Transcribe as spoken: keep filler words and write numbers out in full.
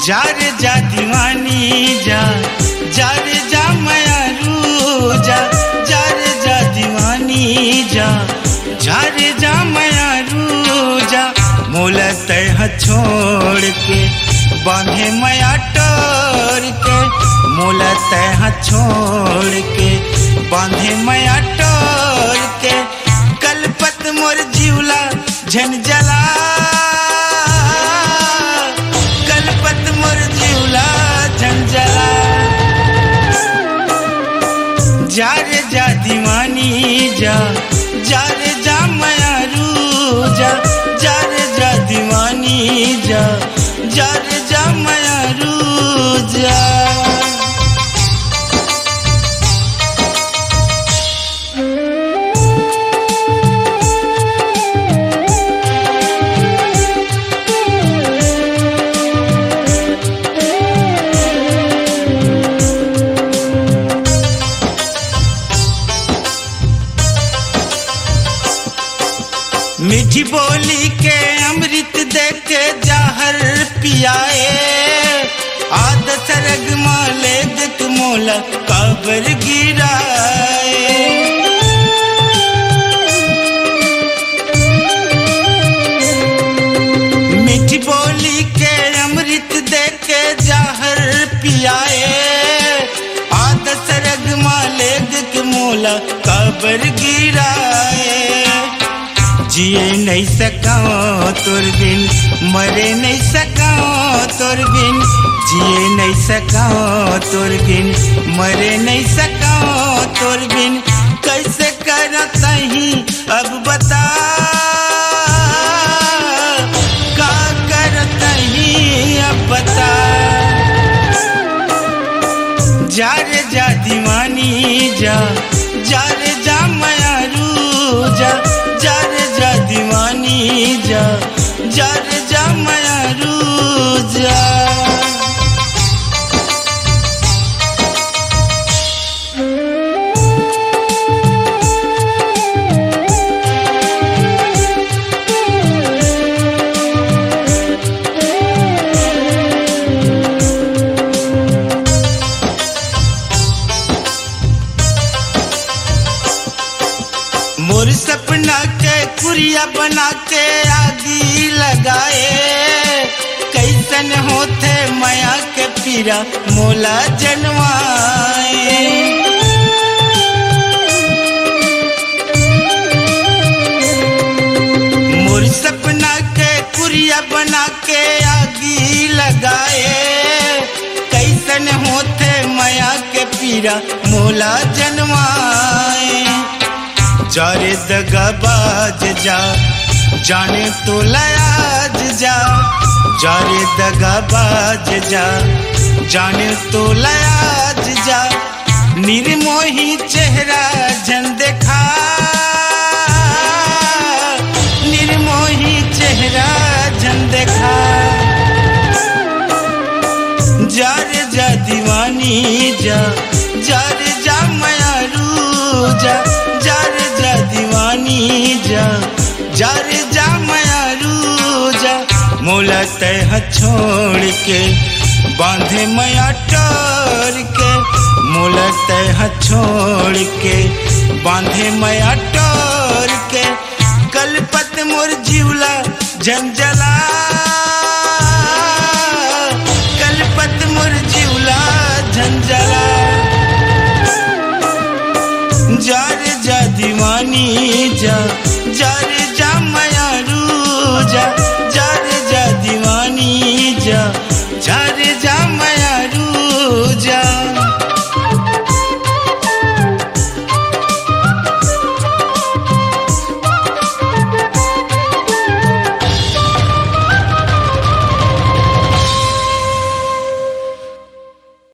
जा रे जा दीवानी जा, जा रे जा मयारू जा, जा रे जा दीवानी जा, जा रे जा मयारू जा। मोला तह छोड़ के बांधे मया टोर के, मोला तह छोड़ के बांधे मया टोर के। कलपत मोर जीवला झन जला, कलपत मोर जीवला झन जला। जा रे जा दीवानी जा, जा रे जा मयारू जा, जा रे जा दीवानी जा, जा रे जा मयारू जा। मीठी बोली के अमृत दे के जहर पियाए, आद सरग माले दिक मोला कबर गिराए। मीठी बोली के अमृत दे के जहर पियाए, आद सरग माले दिक मोला कबर गिराए। जिए नहीं सका तोर बिन, मरे नहीं सका तोर बिन, जिए नहीं सका तोर बिन, मरे नहीं सका तोर बिन। कैसे करता ही अब बता, का करता ही अब बता। जा रे जा दीवानी जा, जा रे जा मयारू जा, जा रे जा दीवानी जा, जा रे जा मयारू जा। मोर सपना के कुरिया बना के आगी लगाए, कैसन होते माया के पीरा मोला जनवाए। मोर सपना के कुरिया बना के आगी लगाए, कैसन होते माया के पीरा मोला जनवाए। जा रे दगाबाज जा, जाने तो लयाज जा, जा रे दगाबाज जा, जाने तो लयाज जा। निर्मोही चेहरा जन देखा, निर्मोही चेहरा जन देखा। जा रे जा दीवानी जा, जा रे जा मयारू जा, जा रे जा दीवानी जा, जा रे जा मयारू जा। मोला तह छोड़ के बांधे मया टोर के, मोला तह छोड़ के बांधे मया टोर के। कलपत मोर जीवला झन जला, कलपत मोर जीवला झन जला। जा रे जा दीवानी जा, जा रे जा मयारू जा,